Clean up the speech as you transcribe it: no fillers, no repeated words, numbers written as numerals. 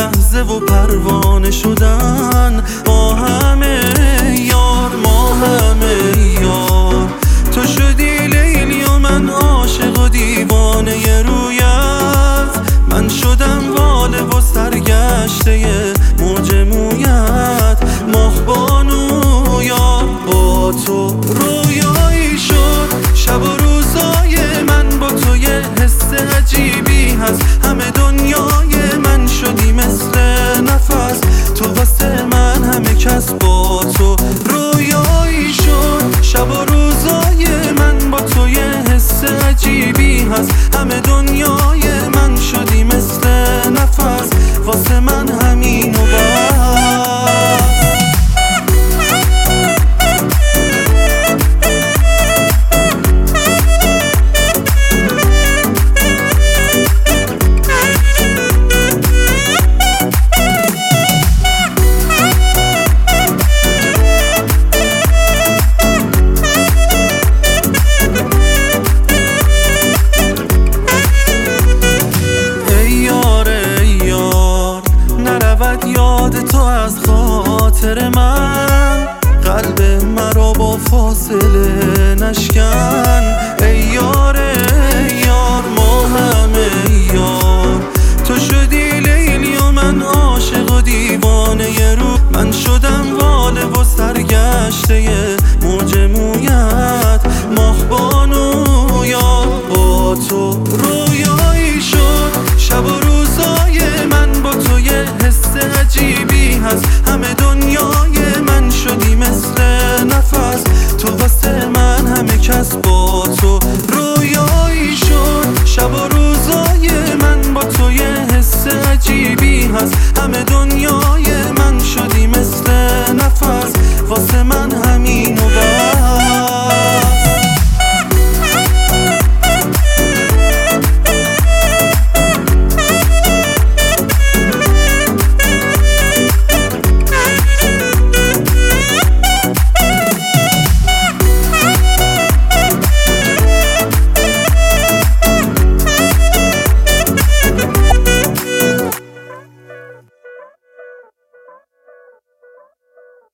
لحظه و پروانه شدن ما همه یار، ما همه یار. تو شدی لیلی و من عاشق و دیوانه رویت، من شدم واله و سرگشته موج مویت. ماهبانو یار با تو رویایی شد، شب و روزای من با تو یه حس عجیبی هست. همه دنیای من شدی مثل نفس، تو واسه من همه کس با تو رویایی شد. شب و روزای من با تو یه حس عجیبی هست. همه دنیا